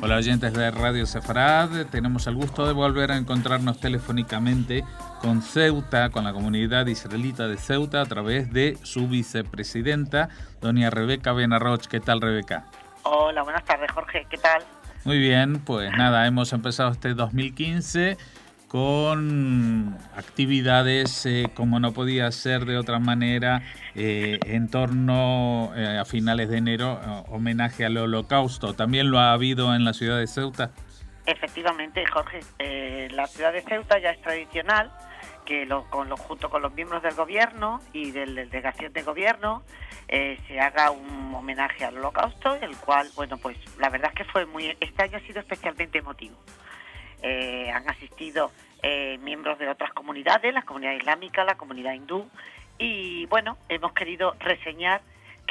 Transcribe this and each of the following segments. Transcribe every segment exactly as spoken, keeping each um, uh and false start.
Hola oyentes de Radio Sefarad, tenemos el gusto de volver a encontrarnos telefónicamente con Ceuta, con la comunidad israelita de Ceuta, a través de su vicepresidenta, doña Rebeca Benarroch. ¿Qué tal, Rebeca? Hola, buenas tardes, Jorge. ¿Qué tal? Muy bien, pues nada, hemos empezado este dos mil quince con actividades, eh, como no podía ser de otra manera, eh, en torno eh, a finales de enero, eh, homenaje al Holocausto. ¿También lo ha habido en la ciudad de Ceuta? Efectivamente, Jorge, eh, la ciudad de Ceuta ya es tradicional que lo, con lo, junto con los miembros del gobierno y de la delegación de gobierno eh, se haga un homenaje al Holocausto, el cual, bueno, pues la verdad es que fue muy, este año ha sido especialmente emotivo. Eh, han asistido eh, miembros de otras comunidades, la comunidad islámica, la comunidad hindú, y bueno, hemos querido reseñar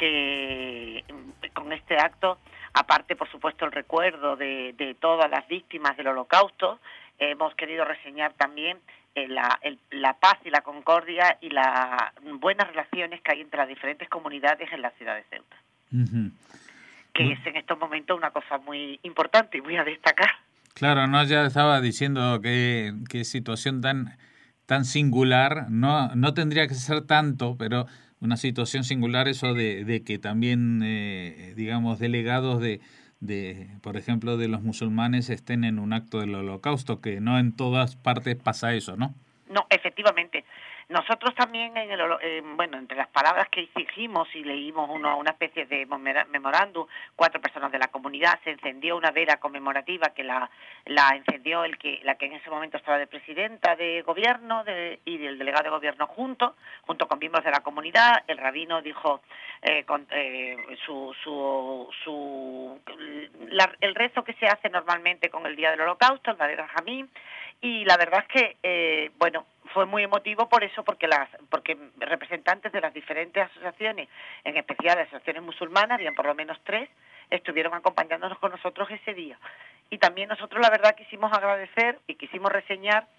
que con este acto, aparte por supuesto el recuerdo de, de todas las víctimas del Holocausto, eh, hemos querido reseñar también eh, la, el, la paz y la concordia y las buenas relaciones que hay entre las diferentes comunidades en la ciudad de Ceuta, uh-huh. que uh-huh. es en estos momentos una cosa muy importante y muy a destacar. Claro, no, ya estaba diciendo que, que situación tan, tan singular, no, no tendría que ser tanto, pero una situación singular eso de, de que también, eh, digamos, delegados de, de, por ejemplo, de los musulmanes estén en un acto del Holocausto, que no en todas partes pasa eso, ¿no? No, efectivamente. Nosotros también, en el, eh, bueno, entre las palabras que exigimos y leímos uno, una especie de memorándum, cuatro personas de la comunidad, se encendió una vela conmemorativa que la, la encendió el que, la que en ese momento estaba de presidenta de gobierno de, y del delegado de gobierno junto, junto con miembros de la comunidad. El rabino dijo eh, con, eh, su, su, su la, el rezo que se hace normalmente con el día del Holocausto, el Vadei Rajamim, y la verdad es que, eh, bueno, fue muy emotivo por eso, porque las porque representantes de las diferentes asociaciones, en especial las asociaciones musulmanas, habían por lo menos tres, estuvieron acompañándonos con nosotros ese día. Y también nosotros, la verdad, quisimos agradecer y quisimos reseñar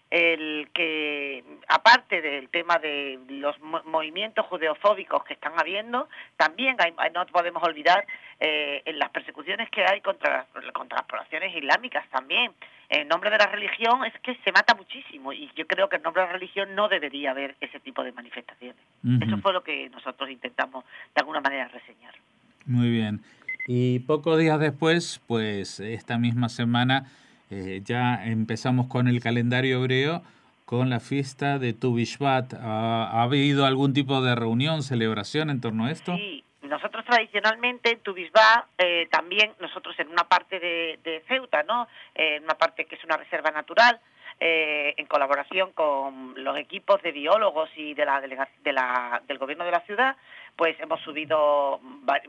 el que, aparte del tema de los movimientos judeofóbicos que están habiendo, también hay, no podemos olvidar eh, en las persecuciones que hay contra, contra las poblaciones islámicas también. En nombre de la religión es que se mata muchísimo y yo creo que en nombre de la religión no debería haber ese tipo de manifestaciones. Uh-huh. Eso fue lo que nosotros intentamos de alguna manera reseñar. Muy bien. Y pocos días después, pues esta misma semana, eh, ya empezamos con el calendario hebreo, con la fiesta de Tu Bishvat. ¿Ha, ¿Ha habido algún tipo de reunión, celebración en torno a esto? Sí. Nosotros tradicionalmente en Tu Bishvat, eh, también nosotros en una parte de, de Ceuta, ¿no? En eh, una parte que es una reserva natural, eh, en colaboración con los equipos de biólogos y de la, delega- de la del gobierno de la ciudad, pues hemos subido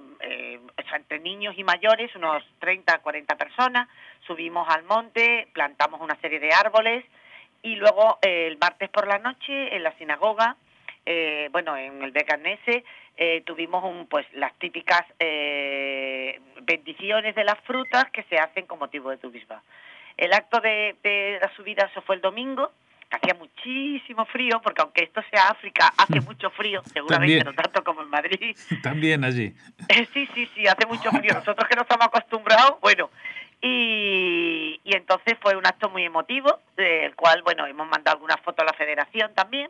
eh, entre niños y mayores, unos treinta, cuarenta personas, subimos al monte, plantamos una serie de árboles y luego eh, el martes por la noche en la sinagoga, eh, bueno, en el Bet Knesset, Eh, tuvimos un, pues las típicas eh, bendiciones de las frutas que se hacen con motivo de Tu Bishvat. El acto de, de la subida, eso fue el domingo, hacía muchísimo frío, porque aunque esto sea África, hace mucho frío, seguramente no tanto como en Madrid. También allí. Eh, sí, sí, sí, hace mucho frío. Nosotros que no estamos acostumbrados, bueno, y, y entonces fue un acto muy emotivo, del cual, bueno, hemos mandado algunas fotos a la federación también.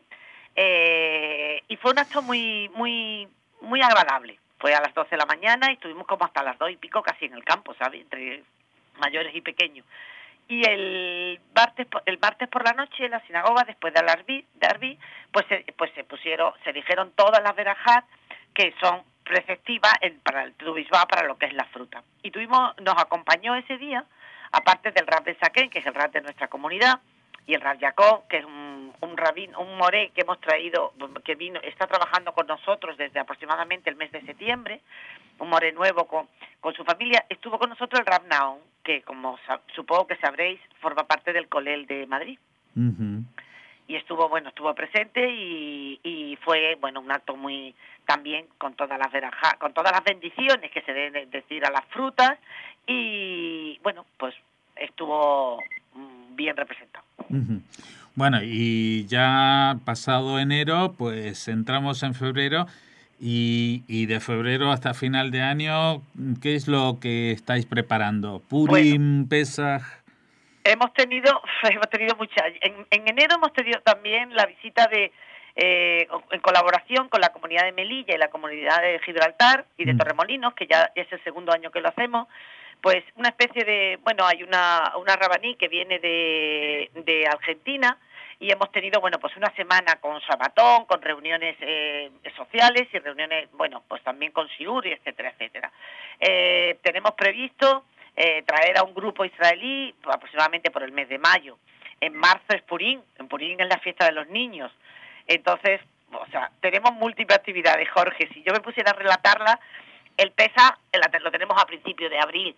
Eh, y fue un acto muy muy muy agradable. Fue a las doce de la mañana y estuvimos como hasta las dos y pico casi en el campo, ¿sabes? Entre mayores y pequeños. Y el martes, el martes por la noche en la sinagoga, después de Arbi, de Arbi pues, se, pues se pusieron, se dijeron todas las verajat que son preceptivas en, para el Tu Bishvat, para lo que es la fruta. Y tuvimos, nos acompañó ese día, aparte del Rab Ben Zaken, que es el Rab de nuestra comunidad, y el Rab Jacob, que es un, un rabín, un moré que hemos traído, que vino, está trabajando con nosotros desde aproximadamente el mes de septiembre, un moré nuevo con, con su familia. Estuvo con nosotros el Rab Naon, que como supongo que sabréis, forma parte del Colel de Madrid. Uh-huh. Y estuvo, bueno, estuvo presente y, y fue, bueno, un acto muy, también con todas las verajas, con todas las bendiciones que se deben decir a las frutas y, bueno, pues estuvo bien representado. Uh-huh. Bueno, y ya pasado enero, pues entramos en febrero Y, y de febrero hasta final de año, ¿qué es lo que estáis preparando? ¿Purim, bueno, Pesaj? Hemos tenido, hemos tenido muchas. En, en enero hemos tenido también la visita de, eh, en colaboración con la comunidad de Melilla y la comunidad de Gibraltar y de Torremolinos, que ya es el segundo año que lo hacemos, pues una especie de, bueno, hay una, una rabaní que viene de, de Argentina, y hemos tenido, bueno, pues una semana con Sabatón, con reuniones eh, sociales y reuniones, bueno, pues también con Siuri, etcétera, etcétera. Eh, tenemos previsto eh, traer a un grupo israelí aproximadamente por el mes de mayo. En marzo es Purim, en Purim es la fiesta de los niños. Entonces, o sea, tenemos múltiples actividades, Jorge. Si yo me pusiera a relatarla, el Pesaj lo tenemos a principios de abril.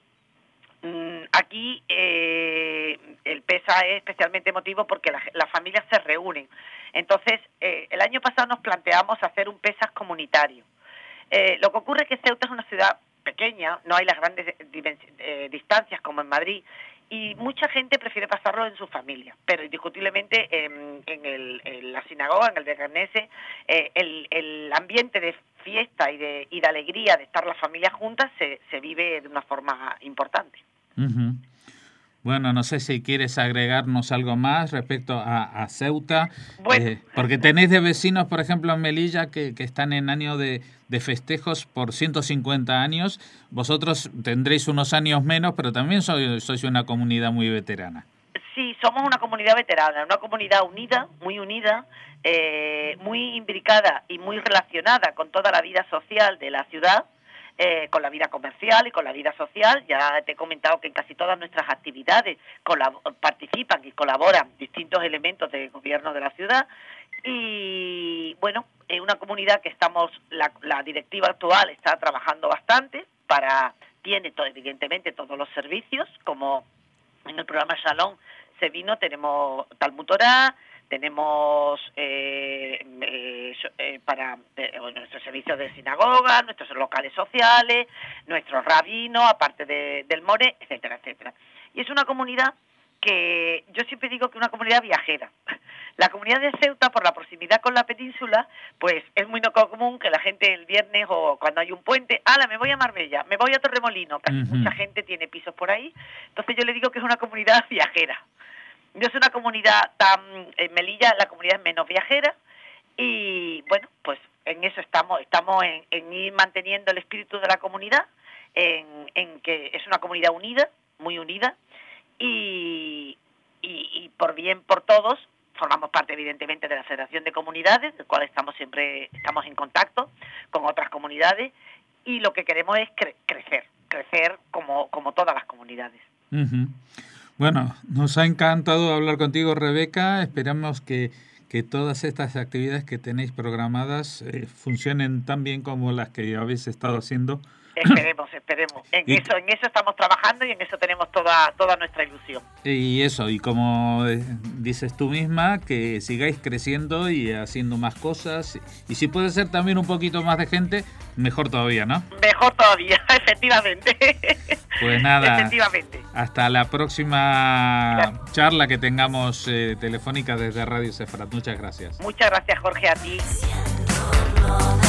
Aquí eh, el Pesaj es especialmente emotivo porque las la familias se reúnen. Entonces, eh, el año pasado nos planteamos hacer un Pesaj comunitario. Eh, lo que ocurre es que Ceuta es una ciudad pequeña, no hay las grandes eh, distancias como en Madrid, y mucha gente prefiere pasarlo en su familia, pero indiscutiblemente en, en, el, en la sinagoga, en el de Garnese, eh, el, el ambiente de fiesta y de, y de alegría de estar las familias juntas se, se vive de una forma importante. Uh-huh. Bueno, no sé si quieres agregarnos algo más respecto a, a Ceuta, bueno, eh, porque tenéis de vecinos, por ejemplo, en Melilla, que, que están en año de, de festejos por ciento cincuenta años. Vosotros tendréis unos años menos, pero también sois, sois una comunidad muy veterana. Sí, somos una comunidad veterana, una comunidad unida, muy unida, eh, muy imbricada y muy relacionada con toda la vida social de la ciudad. Eh, con la vida comercial y con la vida social. Ya te he comentado que en casi todas nuestras actividades colab- participan y colaboran distintos elementos del gobierno de la ciudad. Y bueno, es una comunidad que estamos, la, la directiva actual está trabajando bastante para, tiene todo, evidentemente todos los servicios, como en el programa Shalom se vino, tenemos Talmud Torah, tenemos eh, eh, eh, para eh, nuestros servicios de sinagoga, nuestros locales sociales, nuestros rabinos, aparte de, del More, etcétera, etcétera. Y es una comunidad que yo siempre digo que es una comunidad viajera. La comunidad de Ceuta, por la proximidad con la península, pues es muy no común que la gente el viernes o cuando hay un puente, ¡hala, me voy a Marbella, me voy a Torremolinos! Casi uh-huh. Mucha gente tiene pisos por ahí. Entonces yo le digo que es una comunidad viajera. No es una comunidad tan... En Melilla la comunidad es menos viajera y, bueno, pues en eso estamos, estamos en, en ir manteniendo el espíritu de la comunidad, en, en que es una comunidad unida, muy unida, y, y, y por bien por todos, formamos parte evidentemente de la Federación de Comunidades, del cual estamos siempre estamos en contacto con otras comunidades, y lo que queremos es cre- crecer, crecer como, como todas las comunidades. Uh-huh. Bueno, nos ha encantado hablar contigo, Rebeca. Esperamos que, que todas estas actividades que tenéis programadas eh, funcionen tan bien como las que habéis estado haciendo. Esperemos, esperemos. En y, eso, en eso estamos trabajando y en eso tenemos toda, toda nuestra ilusión. Y eso, y como dices tú misma, que sigáis creciendo y haciendo más cosas. Y si puede ser también un poquito más de gente, mejor todavía, ¿no? Mejor todavía, efectivamente. Pues nada, efectivamente. Hasta la próxima claro. charla que tengamos eh, telefónica desde Radio Sefarat. Muchas gracias. Muchas gracias, Jorge, a ti.